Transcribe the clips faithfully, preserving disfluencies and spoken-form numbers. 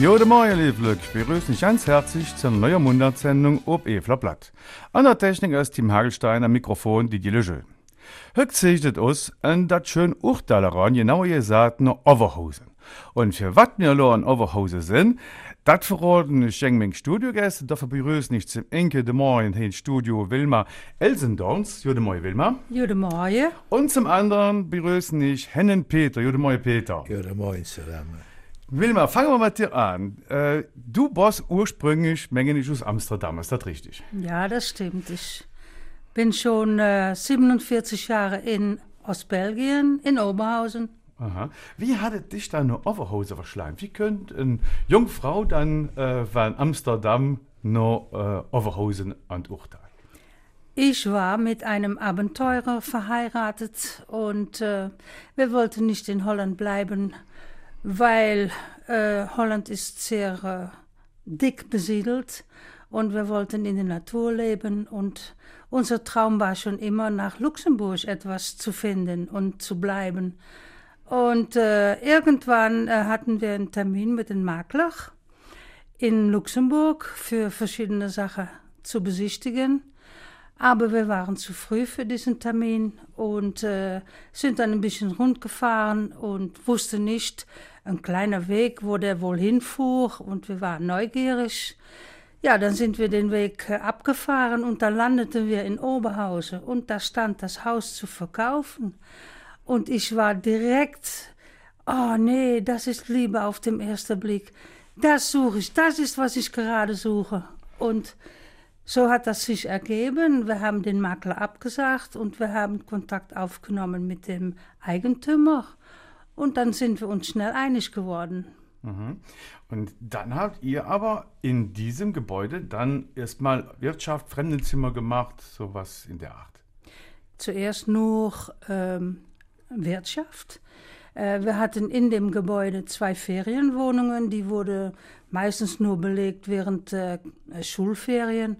Jo, de Morgen, liebe ich begrüße dich ganz herzlich zur neuen Mundartsendung ob Efler Blatt. An der Technik ist Tim Hagelstein, am Mikrofon die Dillegö. Heute zeichnet uns ein dat schön Urtaleran, genau gesagt, noch Overhosen. Und für wat wir lo an Overhose sind, dat verraten ich mein Studiogäste, dafür begrüße ich zum Enke de Morgen in Studio Wilma Elsendorns. Jo, de Morgen, Wilma. Jo, de Morgen. Und zum anderen begrüße ich Hennen Peter. Jo, de Morgen, Peter. Jo, de Morgen zusammen. Wilma, fangen wir mit dir an. Äh, du bist ursprünglich, meine ich, aus Amsterdam, ist das richtig? Ja, das stimmt. Ich bin schon äh, siebenundvierzig Jahre in Ostbelgien, in Oberhausen. Aha. Wie hat dich dann eine Overhose verschlagen? Wie könnte eine junge Frau dann äh, von Amsterdam noch äh, Overhosen an Urteil? Ich war mit einem Abenteurer verheiratet und äh, wir wollten nicht in Holland bleiben, weil äh, Holland ist sehr äh, dick besiedelt und wir wollten in der Natur leben und unser Traum war schon immer, nach Luxemburg etwas zu finden und zu bleiben. Und äh, irgendwann äh, hatten wir einen Termin mit dem Makler in Luxemburg für verschiedene Sachen zu besichtigen. Aber wir waren zu früh für diesen Termin und äh, sind dann ein bisschen rundgefahren und wussten nicht, ein kleiner Weg, wo der wohl hinfuhr und wir waren neugierig. Ja, dann sind wir den Weg äh, abgefahren und dann landeten wir in Oberhausen und da stand das Haus zu verkaufen. Und ich war direkt, oh nee, das ist Liebe auf den ersten Blick. Das suche ich, das ist, was ich gerade suche. Und so hat das sich ergeben. Wir haben den Makler abgesagt und wir haben Kontakt aufgenommen mit dem Eigentümer. Und dann sind wir uns schnell einig geworden. Mhm. Und dann habt ihr aber in diesem Gebäude dann erstmal Wirtschaft, Fremdenzimmer gemacht, sowas in der Art. Zuerst nur ähm, Wirtschaft. Äh, wir hatten in dem Gebäude zwei Ferienwohnungen, die wurden meistens nur belegt während äh, Schulferien.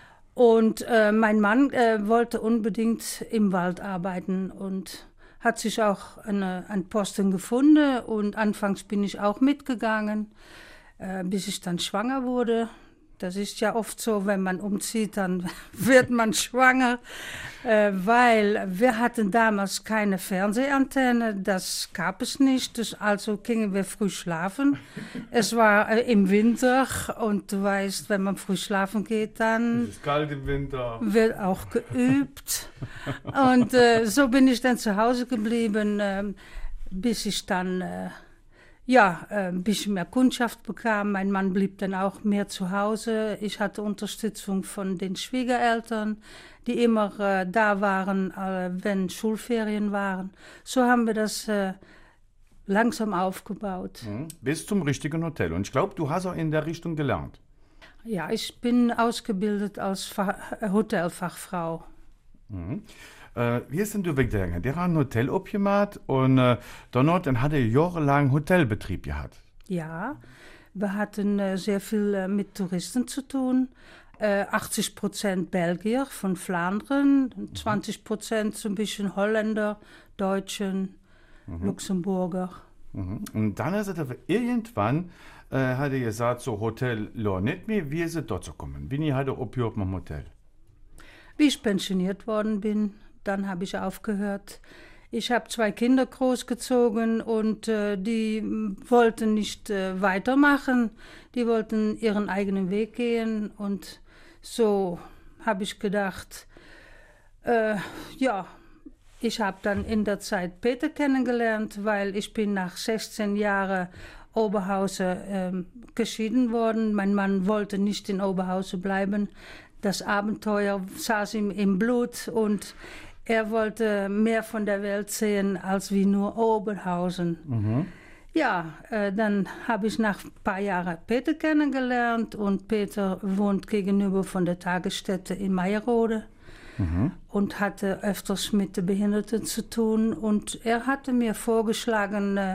Und äh, mein Mann äh, wollte unbedingt im Wald arbeiten und hat sich auch eine, einen Posten gefunden. Und anfangs bin ich auch mitgegangen, äh, bis ich dann schwanger wurde. Das ist ja oft so, wenn man umzieht, dann wird man schwanger, äh, weil wir hatten damals keine Fernsehantenne, das gab es nicht, das, also gingen wir früh schlafen. Es war äh, im Winter und du weißt, wenn man früh schlafen geht, dann es ist kalt im Winter. Wird auch geübt. Und äh, so bin ich dann zu Hause geblieben, äh, bis ich dann Äh, Ja, ein bisschen mehr Kundschaft bekam. Mein Mann blieb dann auch mehr zu Hause. Ich hatte Unterstützung von den Schwiegereltern, die immer äh, da waren, äh, wenn Schulferien waren. So haben wir das äh, langsam aufgebaut. Mhm. Bis zum richtigen Hotel. Und ich glaube, du hast auch in der Richtung gelernt. Ja, ich bin ausgebildet als Fa- Hotelfachfrau. Mhm. Äh, wie ist denn du weggegangen? Der hat ein Hotel abgemacht und äh, danach dann hat er jahrelang Hotelbetrieb gehabt. Ja, wir hatten äh, sehr viel äh, mit Touristen zu tun. Äh, achtzig Prozent Belgier von Flandern, mhm. zwanzig Prozent so ein bisschen Holländer, Deutschen, mhm. Luxemburger. Mhm. Und dann ist er irgendwann, äh, hat er gesagt, so Hotel lo nicht mehr, wie ist es dazu gekommen? Wie hat er aufgehört mit dem Hotel? Wie ich pensioniert worden bin, dann habe ich aufgehört. Ich habe zwei Kinder großgezogen und äh, die wollten nicht äh, weitermachen. Die wollten ihren eigenen Weg gehen und so habe ich gedacht, äh, ja, ich habe dann in der Zeit Peter kennengelernt, weil ich bin nach sechzehn Jahren Oberhausen äh, geschieden worden. Mein Mann wollte nicht in Oberhausen bleiben. Das Abenteuer saß ihm im Blut und er wollte mehr von der Welt sehen als wie nur Oberhausen. Mhm. Ja, äh, dann habe ich nach ein paar Jahren Peter kennengelernt und Peter wohnt gegenüber von der Tagesstätte in Meierode mhm. und hatte öfters mit den Behinderten zu tun. Und er hatte mir vorgeschlagen, äh,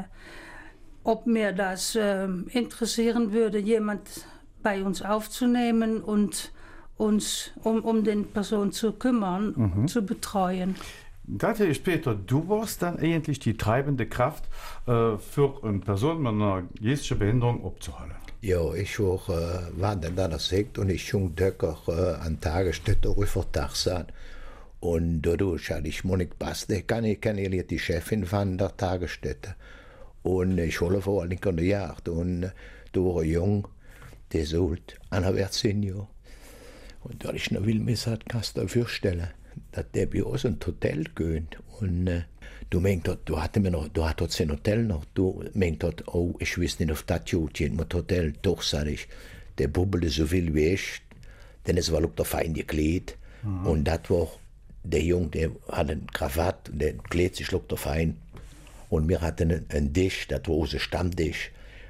ob mir das äh, interessieren würde, jemand bei uns aufzunehmen und uns um, um den Person zu kümmern, mhm. zu betreuen. Das ist Peter, du warst dann eigentlich die treibende Kraft äh, für eine Person mit einer geistigen Behinderung abzuholen. Ja, ich war, äh, war dann da das Sekt und ich schon Döcker äh, an Tagesstätte Rüffertags an. Und dadurch hatte ich Monik Baste, kann ich kenne die Chefin von der Tagesstätte. Und ich hole vor allem an der Jagd. Und äh, da war ein Jung, der ist alt, einer Senior. Und da ich noch will, mir gesagt, kannst du dir vorstellen, dass der bei uns ein Hotel geht. Und äh, du meinst, du hattest mir noch, du hattest ein Hotel noch, du meinst, oh, ich weiß nicht, auf das Jut geht mit Hotel. Doch, sag ich, der bubbelte so viel wie ich, denn es war auch der fein gekleidet. Mhm. Und das war der Junge, der hat eine Krawatte, der kleidet sich auch der fein. Und wir hatten einen, einen Tisch, das war unser Stammtisch.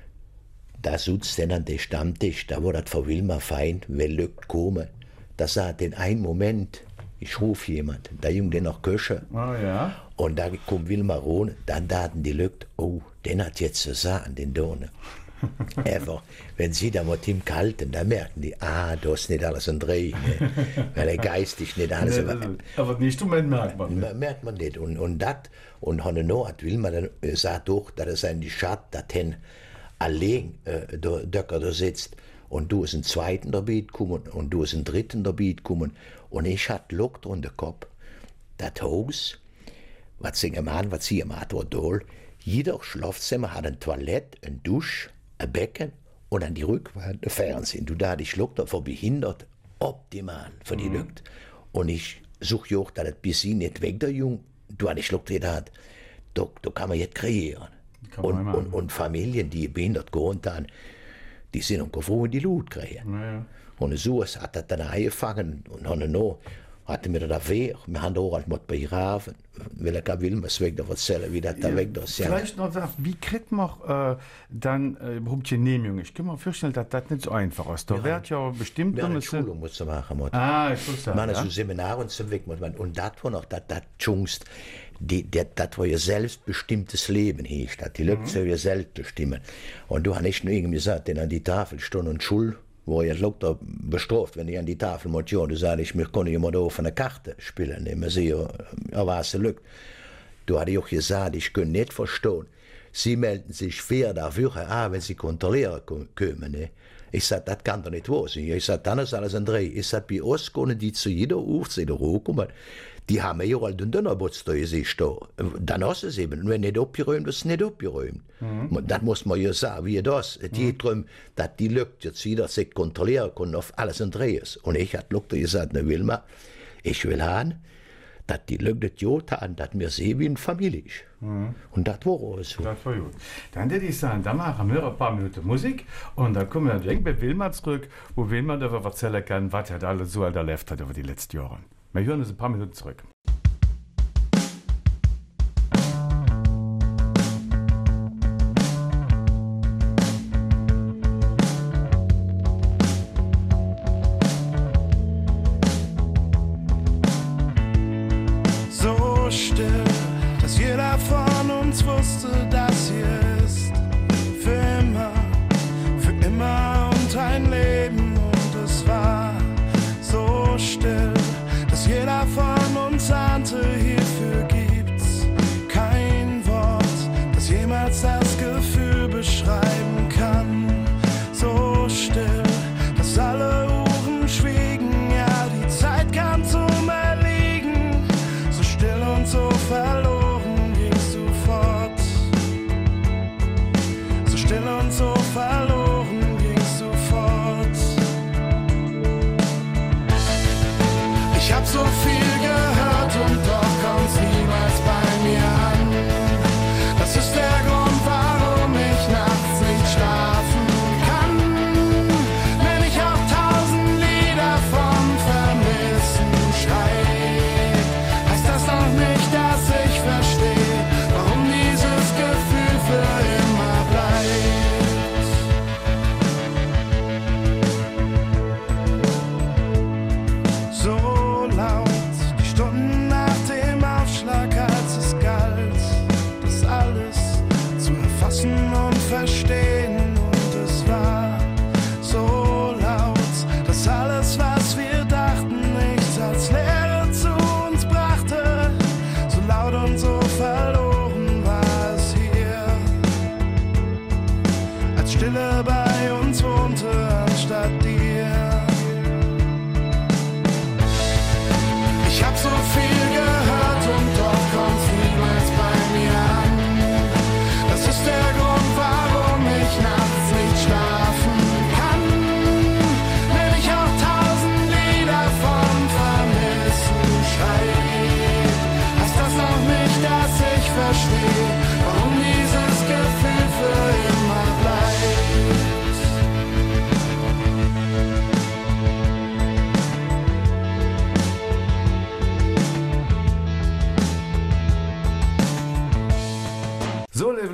Da sitzt dann an den Stammtisch, da war das für Wilma fein, wenn Leute kommen. Da sagt in einem Moment, ich rufe jemand, der Junge, der noch Köche. Oh ja. Und da kommt Wilma Rohn, dann daten die Leute, oh, den hat jetzt so sagen, den Dohne. Einfach, wenn sie da mit ihm kalten, dann merken die, ah, da ist nicht alles ein Dreh, ne? Weil er geistig nicht alles. Nee, aber, aber das Instrument merkt man nicht. Merkt man nicht. Und, und das, und Honno hat Wilma dann sagt doch, dass es ein Schat, dass hen allein äh, der Döcker da sitzt. Und du ist ein zweiten dabei gekommen und du ist ein dritten dabei gekommen. Und ich hatte Lock in den Kopf. Das Haus, was sie gemacht, was sie gemacht hat, war jeder Schlafzimmer hat eine Toilette, eine Dusche, ein Becken und an die Rückwand ein Fernsehen. Du da die Schluck davor behindert, optimal für die mhm. Leute. Und ich suche ja auch, dass das bis sie nicht weg, der Junge, du hast die Schluck drin hat, da, da kann man jetzt kreieren. Und, und, und Familien, die behindert gewohnt haben, die sind auch froh, wenn die Lut kriegen. Ja. Und so hat das dann angefangen und haben noch, hatten wir da weh, wir haben da auch halt mit begraven, weil ich will mir es weg da erzählen, wie das da ja, weg ist. Vielleicht noch sagen, wie kriegt man äh, dann äh, überhaupt die Genehmigung? Ich kann mir vorstellen, dass das nicht so einfach ist. Da wird ja bestimmt... Ja, eine Schulung muss man machen. Mit. Ah, ich wusste das. Man ja. so Seminare und so weg. Und das war noch, das Jungst, das war ihr selbstbestimmtes Leben hier. Die Leute mhm. sollen ihr selbst bestimmen. Und du hast nicht nur irgendwie gesagt, denn an die Tafel stand und Schul, wo ihr Doktor bestraft, wenn ich an die Tafel mit ja, du sagst, ich mir kann immer da auf eine Karte spielen, ne? Man sieht ja, ja, was es lügt. Du hast auch gesagt, ich kann nicht verstehen. Sie melden sich vier dafür an, wenn sie kontrollieren kommen, ne? Ich sag, das kann doch nicht wahr sein. Ich sag, dann ist alles ein Dreh. Ich sag, bei uns können die zu jeder Uhrzeit hochkommen. Die haben ja all den Dönerbutz da sich da. Dann hast du es eben. Und wenn nicht abgeräumt, ist es nicht abgeräumt. Mhm. Das muss man ja sagen, wie das. Es geht darum, dass die Leute jetzt wieder sich kontrollieren können auf alles ein Dreh ist. Und ich hatte Leute gesagt, ne Wilma, ich will haben, dass die Leute das ja haben, dass wir sehen, wie eine Familie ist. Mhm. Und das war auch so. Das war gut. Dann würde ich sagen, dann machen wir ein paar Minuten Musik und dann kommen wir direkt bei Wilma zurück, wo Wilma darüber erzählen kann, was er da alles so erlebt hat über die letzten Jahre. Wir hören uns ein paar Minuten zurück. So still, dass jeder von uns wusste, dass hier ist für immer, für immer und ein Leben. Und es war so still, dass jeder von uns sagt,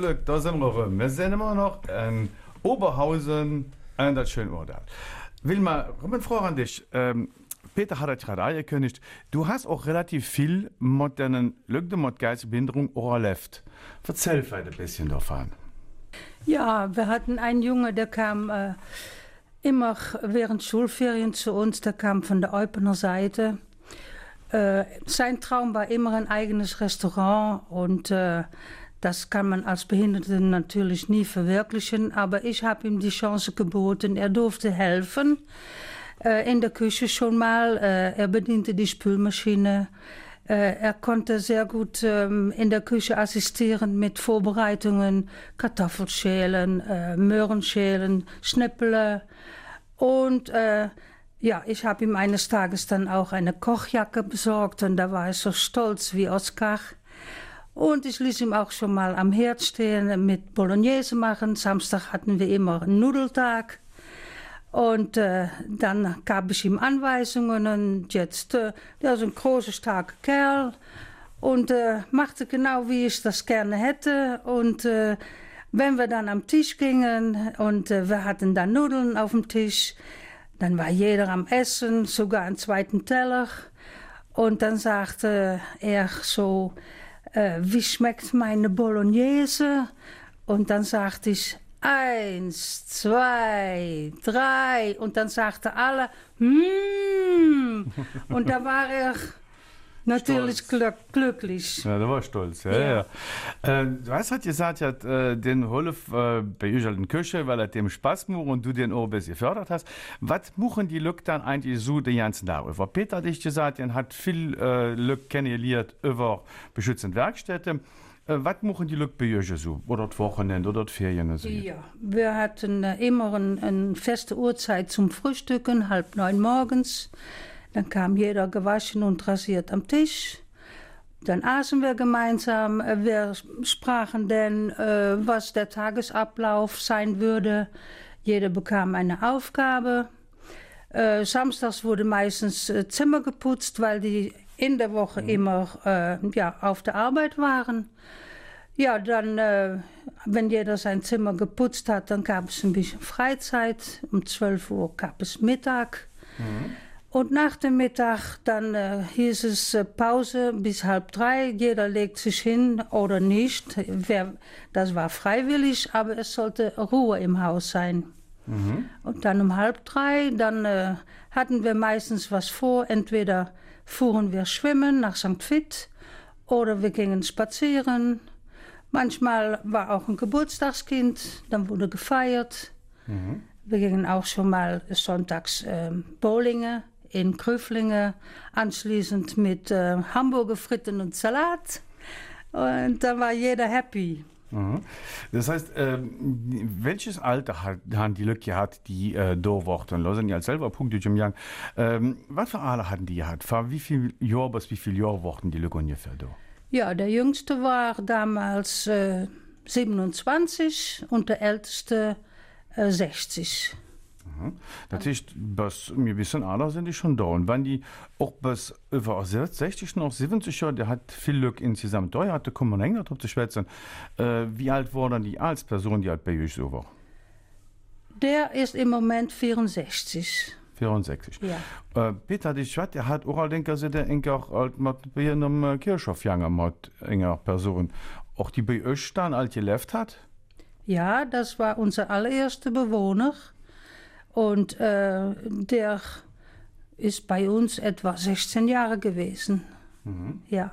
Glück, da sind wir rum. Wir sind immer noch in Oberhausen, in das schöne Urdal. Wilma, eine Frage an dich. Ähm, Peter hat es gerade angekündigt, du hast auch relativ viel mit deinen Leuten mit geistiger Behinderung erlebt. Erzähl vielleicht ein bisschen davon. Ja, wir hatten einen Junge, der kam äh, immer während Schulferien zu uns, der kam von der Eupener Seite. Äh, sein Traum war immer ein eigenes Restaurant und äh, das kann man als Behinderte natürlich nie verwirklichen, aber ich habe ihm die Chance geboten, er durfte helfen. Äh, in der Küche schon mal, äh, er bediente die Spülmaschine. Äh, er konnte sehr gut ähm, in der Küche assistieren mit Vorbereitungen, Kartoffelschälen, äh, Möhrenschälen, Schnippele. Und äh, ja, ich habe ihm eines Tages dann auch eine Kochjacke besorgt und da war er so stolz wie Oskar. Und ich ließ ihm auch schon mal am Herd stehen mit Bolognese machen. Samstag hatten wir immer einen Nudeltag. Und äh, dann gab ich ihm Anweisungen und jetzt, äh, der ist ein großer, starker Kerl und äh, machte genau, wie ich das gerne hätte. Und äh, wenn wir dann am Tisch gingen und äh, wir hatten dann Nudeln auf dem Tisch, dann war jeder am Essen, sogar einen zweiten Teller. Und dann sagte er so, äh, wie schmeckt meine Bolognese? Und dann sagte ich, eins, zwei, drei. Und dann sagten alle, hmm. Und da war er natürlich glück, glücklich. Ja, der war stolz, ja. ja. ja. Äh, du hast halt gesagt, ja, äh, den Holf äh, bei euch in der Küche, weil er dem Spaß macht und du den auch ein bisschen gefördert hast. Was machen die Leute dann eigentlich so den ganzen Tag über? Peter hat dich gesagt, er hat viel äh, Leute kennengelernt über beschützende Werkstätten. Was machen die Leute bei euch so? Oder das Wochenende oder die Ferien? So? Ja, wir hatten äh, immer eine ein feste Uhrzeit zum Frühstücken, halb neun morgens. Dann kam jeder gewaschen und rasiert am Tisch. Dann aßen wir gemeinsam. Wir sprachen dann, äh, was der Tagesablauf sein würde. Jeder bekam eine Aufgabe. Äh, samstags wurde meistens äh, Zimmer geputzt, weil die in der Woche mhm. immer äh, ja, auf der Arbeit waren. Ja, dann, äh, wenn jeder sein Zimmer geputzt hat, dann gab es ein bisschen Freizeit. Um zwölf Uhr gab es Mittag. Mhm. Und nach dem Mittag, dann äh, hieß es äh, Pause bis halb drei. Jeder legt sich hin oder nicht. Wer, das war freiwillig, aber es sollte Ruhe im Haus sein. Mhm. Und dann um halb drei, dann äh, hatten wir meistens was vor. Entweder fuhren wir schwimmen nach Sankt Vith oder wir gingen spazieren. Manchmal war auch ein Geburtstagskind, dann wurde gefeiert. Mhm. Wir gingen auch schon mal sonntags äh, bowlingen in Krüflinge, anschließend mit äh, Hamburger Fritten und Salat. Und da war jeder happy. Mhm. Das heißt, ähm, welches Alter hat, haben die Leute gehabt, die äh, da waren? Da sind ja selber Punkte im Jahr. Ähm, was für Alter hatten die gehabt? Vor wie viel Jahr bis wie viel Jahr waren die Leute ungefähr da? Ja, der Jüngste war damals äh, siebenundzwanzig und der Älteste äh, sechzig. Mhm. Das heißt, bis ein bisschen älter sind die schon da. Und wenn die auch bis über sechzig, noch siebzig Jahre, der hat viel Glück insgesamt da, da kommen wir länger drauf zu schwätzen. Äh, wie alt war dann die als Person, die halt bei euch so war? Der ist im Moment vierundsechzig. vierundsechzig. Ja. Äh, Peter, die Schwert, der hat auch, denke ich, der enker halt mit bei einem Kirchhof gegangen mit einer Person. Auch die bei euch dann alt gelebt hat? Ja, das war unser allererster Bewohner. Und äh, der ist bei uns etwa sechzehn Jahre gewesen. Mhm. Ja.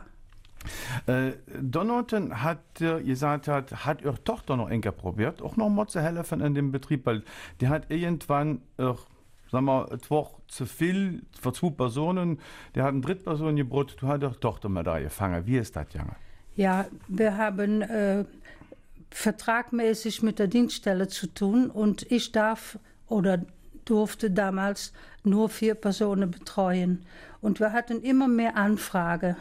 Äh, Donnerten hat äh, gesagt, hat, hat ihre Tochter noch enker probiert, auch noch mal zu helfen in dem Betrieb, weil die hat irgendwann, äh, sagen wir, es war zu viel für zwei Personen, der hat eine Drittperson gebracht, du hast ihre Tochter mal da gefangen. Wie ist das gegangen? Ja, wir haben äh, vertragmäßig mit der Dienststelle zu tun und ich darf oder durfte damals nur vier Personen betreuen. Und wir hatten immer mehr Anfrage.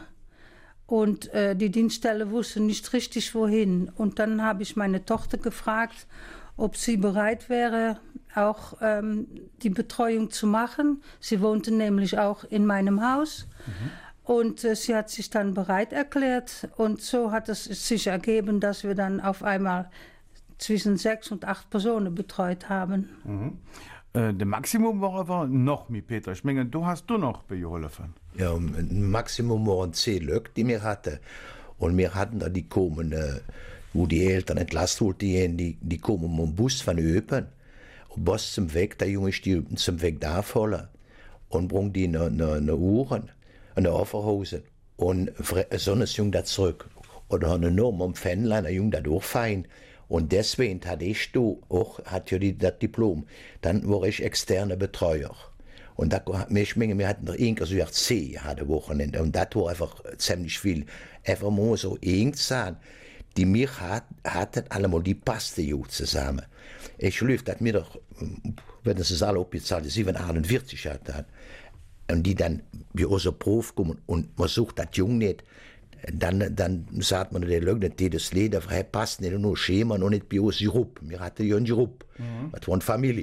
Und äh, die Dienststelle wusste nicht richtig, wohin. Und dann habe ich meine Tochter gefragt, ob sie bereit wäre, auch ähm, die Betreuung zu machen. Sie wohnte nämlich auch in meinem Haus. Mhm. Und äh, sie hat sich dann bereit erklärt. Und so hat es sich ergeben, dass wir dann auf einmal zwischen sechs und acht Personen betreut haben. Mhm. Äh, das Maximum war aber noch mit Peter. Ich meine, du hast du noch beholfen. Ja, ein Maximum waren zehn Leute, die wir hatten. Und wir hatten da die kommen, äh, wo die Eltern entlassen wollten, die, die kommen mit dem Bus von Öpen. Und was zum Weg, der Junge ist die zum Weg da voll. Und bringt die nach Uhren, nach Offerhausen. Und so ein Junge da zurück. Und dann haben wir am Fenlein, ein Junge da durchfallen. Und deswegen hatte ich da auch, hat ja die, das Diplom. Dann war ich externer Betreuer. Und da, ich meine, wir hatten irgendwie so zehn hatte Wochenende. Und das war einfach ziemlich viel. Einfach mal so irgendwann, die mir hat, hatten, allemal, die passten ja zusammen. Ich lief, dass mir doch, wenn es alle aufgezahlt ist, siebenundachtzig hatten. Und die dann bei uns auf Prof kommen und man sucht das Jung nicht. Dann, dann sagt man den Leuten, die das Leder passt nicht nur Schema und nicht bei uns Sirup. Wir hatten ja einen Sirup. Mhm. Das war Familie.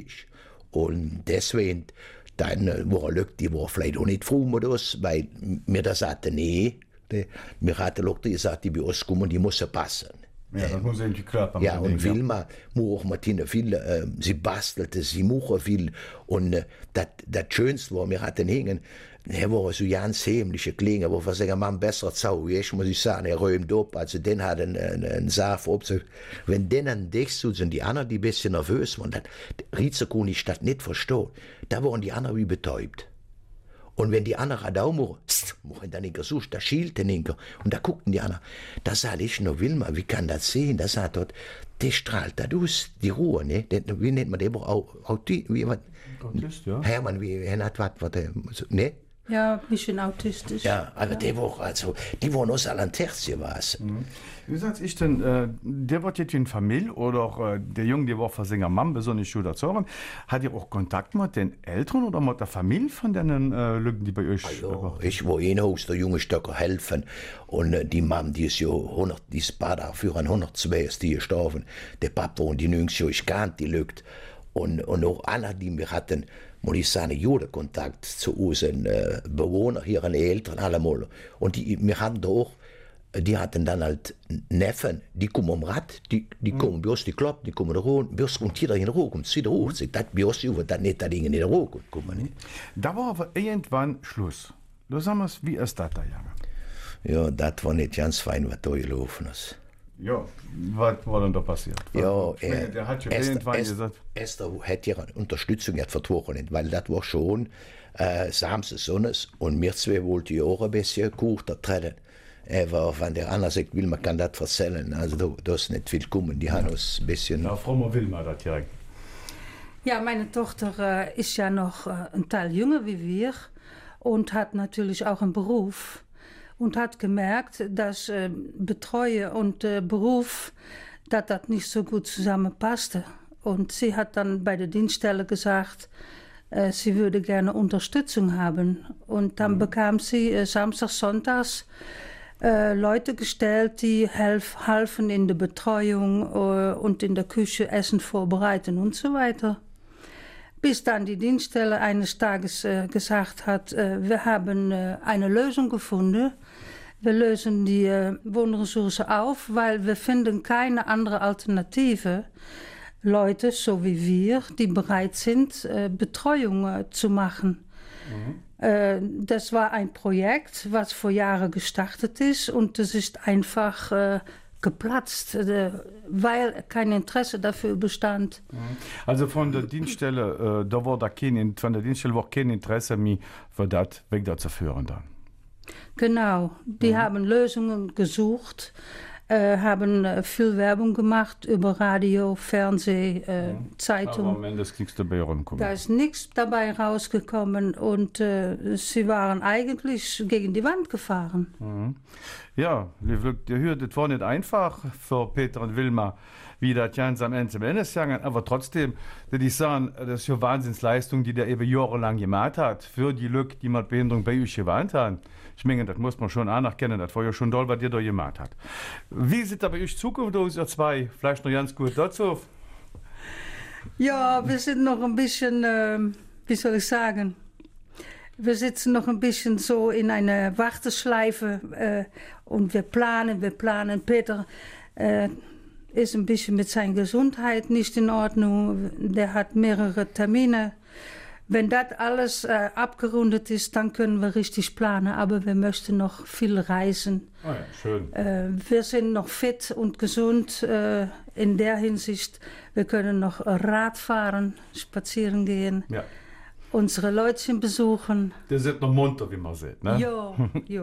Und deswegen, dann waren Leute, die waren vielleicht auch nicht froh mit uns, weil wir da sagten, nee, wir hatten Leute, die gesagt, die bei uns kommen, die müssen passen. Ja, das muss irgendwie klappen. Ja, und Wilma, auch Martina viel, äh, sie bastelte, sie machte viel. Und äh, das Schönste war, wir hatten hängen, er war so ganz hämliche Klingen, wo wir sagen, man besser Zau, ich muss ich sagen, er räumt ab, also den hat einen, einen Saft ab. Wenn den an dich so sind, die anderen, die ein bisschen nervös waren, dann Risiko nicht das nicht verstehen, da waren die anderen wie betäubt. Und wenn die anderen da machen, machen dann nicht gesucht, da schielt den Inker. Und da guckten die anderen, da sag ich noch, Wilma, wie kann das sehen? Da sagt dort, der strahlt da aus, die Ruhe, ne? Wie nennt man den auch? Autist, wie, was? Autist, ja. Hermann, wie, er hat was, was, ne? Ja, ein bisschen autistisch. Ja, aber ja. Der war, also, die waren aus allen Tertien was. Mhm. Wie sagst ich denn, äh, der wird jetzt in Familie oder äh, der Junge, der war für seine Mann besonders gut erzogen, hat ihr auch Kontakt mit den Eltern oder mit der Familie von den äh, Leuten, die bei euch waren? Ja, ich war in Haus, der junge Stöcker helfen und äh, die Mama, die ist ja hundert, die ist Bad für ein hundertzwei ist die gestorben. Der Papa und die Jungs, ich kannte die Leute. Und, und auch alle, die wir hatten, muss ich sagen, jeden Kontakt zu unseren äh, Bewohnern, ihren Eltern, allemal. Und die, wir hatten da auch, die hatten dann halt Neffen, die kommen am Rad, die, die mhm. kommen bei uns, die klappen, die kommen da hoch, bei uns kommt jeder in den Ruhe, kommt wieder hoch. Das bei uns über, das nicht, da in den Ruhe kommen. Mhm. Da war aber irgendwann Schluss. Du sagst, wie ist das da gegangen? Ja, das war nicht ganz fein, was da gelaufen ist. Ja, was war denn da passiert? Ja, ich meine, der hat schon irgendwann Esther, gesagt. Esther hätte ihre Unterstützung jetzt vertragen, weil das war schon äh, Samstag Sonnes und wir zwei wollten ja auch ein bisschen Kuchen treten. Aber wenn der andere sagt, will man kann das erzählen, also da, da ist nicht viel kommen, die haben uns ein bisschen. Ja, Frau will man das direkt. Ja, meine Tochter äh, ist ja noch äh, ein Teil jünger wie wir und hat natürlich auch einen Beruf. Und hat gemerkt, dass äh, Betreuen und äh, Beruf, dass das nicht so gut zusammenpasste. Und sie hat dann bei der Dienststelle gesagt, äh, sie würde gerne Unterstützung haben. Und dann mhm. bekam sie äh, samstags, sonntags äh, Leute gestellt, die helf, halfen in der Betreuung äh, und in der Küche Essen vorbereiten und so weiter. Bis dann die Dienststelle eines Tages äh, gesagt hat, äh, wir haben äh, eine Lösung gefunden. Wir lösen die äh, Wohnressource auf, weil wir finden keine andere Alternative. Leute, so wie wir, die bereit sind, äh, Betreuung äh, zu machen. Mhm. Äh, das war ein Projekt, was vor Jahren gestartet ist und es ist einfach äh, geplatzt, äh, weil kein Interesse dafür bestand. Also von der Dienststelle, äh, da war da kein, von der Dienststelle war kein Interesse mehr für das weg da zu führen dann. Genau, die mhm. haben Lösungen gesucht, äh, haben äh, viel Werbung gemacht über Radio, Fernsehen, äh, mhm. Zeitung. Aber am Ende ist nichts dabei rausgekommen. Da ist nichts dabei rausgekommen und äh, sie waren eigentlich gegen die Wand gefahren. Mhm. Ja, ihr hört, das war nicht einfach für Peter und Wilma, wie das ganz am Ende zum Ende ist gegangen, aber trotzdem, würde ich sagen, das ist ja Wahnsinnsleistung, die der eben jahrelang gemacht hat, für die Leute, die mit Behinderung bei euch gewarnt haben. Ich meine, das muss man schon anerkennen, das war ja schon toll, was ihr da gemacht habt. Wie sieht da bei euch Zukunft aus, ihr zwei? Vielleicht noch ganz gut dazu? Ja, wir sind noch ein bisschen, äh, wie soll ich sagen, Wir sitzen noch ein bisschen so in einer Warteschleife äh, und wir planen, wir planen. Peter äh, ist ein bisschen mit seiner Gesundheit nicht in Ordnung. Der hat mehrere Termine. Wenn das alles äh, abgerundet ist, dann können wir richtig planen. Aber wir möchten noch viel reisen. Oh ja, schön. Äh, wir sind noch fit und gesund äh, in der Hinsicht. Wir können noch Rad fahren, spazieren gehen, Ja. unsere Leutchen besuchen. Der sind noch munter, wie man sieht. Ne? Jo, jo.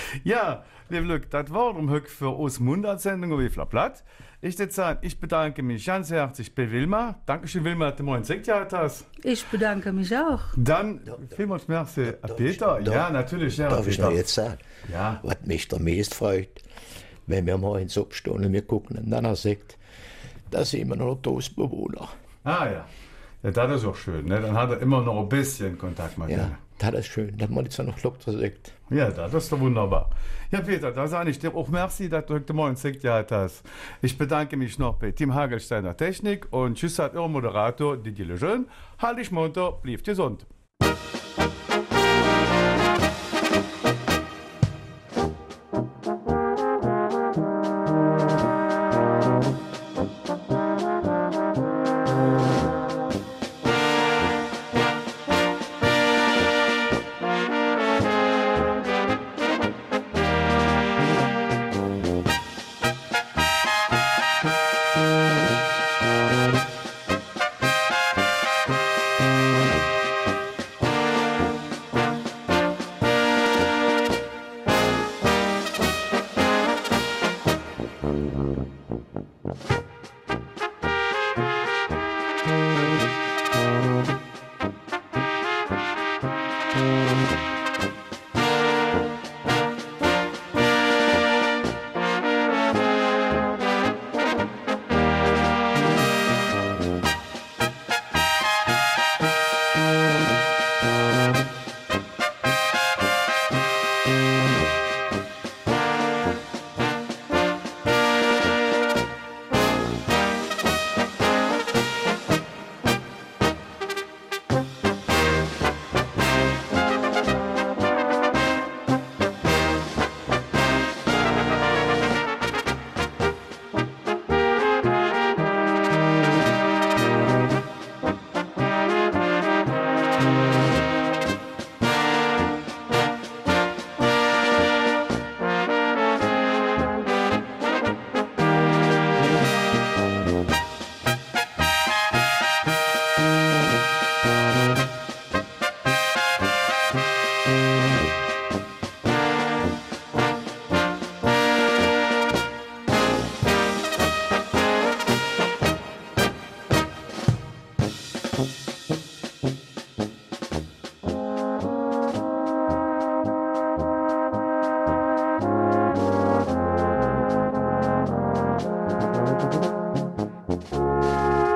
Ja, liebe Glück, das war um Höck für uns Mundartsendung auf Efla Platt. Ich würde sagen, ich bedanke mich ganz herzlich bei Wilma. Dankeschön, Wilma, dass du mal gesagt hast. Ich bedanke mich auch. Dann vielmals merci, Peter. Darf- Ja, natürlich. Ja, Darf ich Peter. noch jetzt sagen, Ja. was mich der meist freut, wenn wir mal ins Abstehen und wir gucken und dann er sagt, da sind wir noch Toastbewohner. Ah ja. Ja, das ist auch schön. Ne? Dann hat er immer noch ein bisschen Kontakt mit Ja, denen. das ist schön, dass man jetzt noch Doktor sagt. Ja, das ist doch wunderbar. Ja, Peter, da sage ich dir auch merci, dass du heute Morgen gesagt hast. Ich bedanke mich noch bei Tim Hagelsteiner Technik und tschüss, hat euer Moderator Didier Lejeune. Halt dich munter, blieb gesund.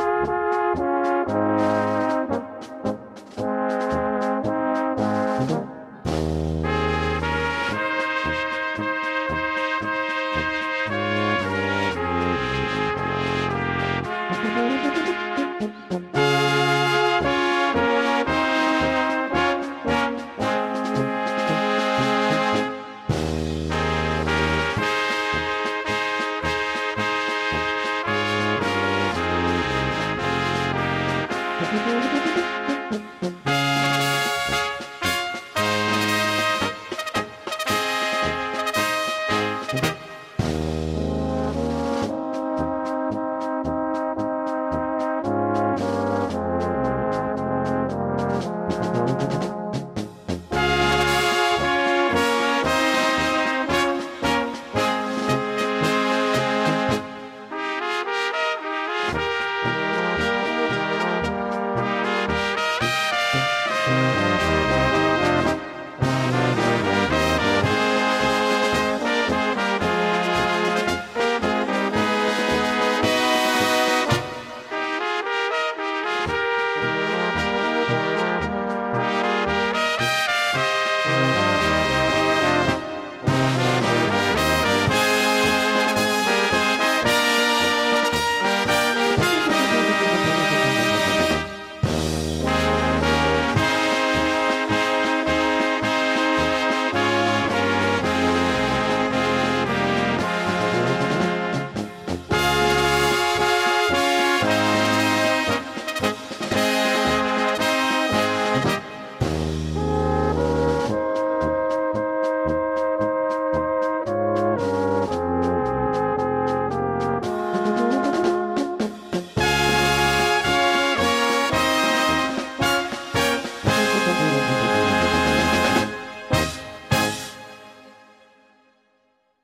Thank you.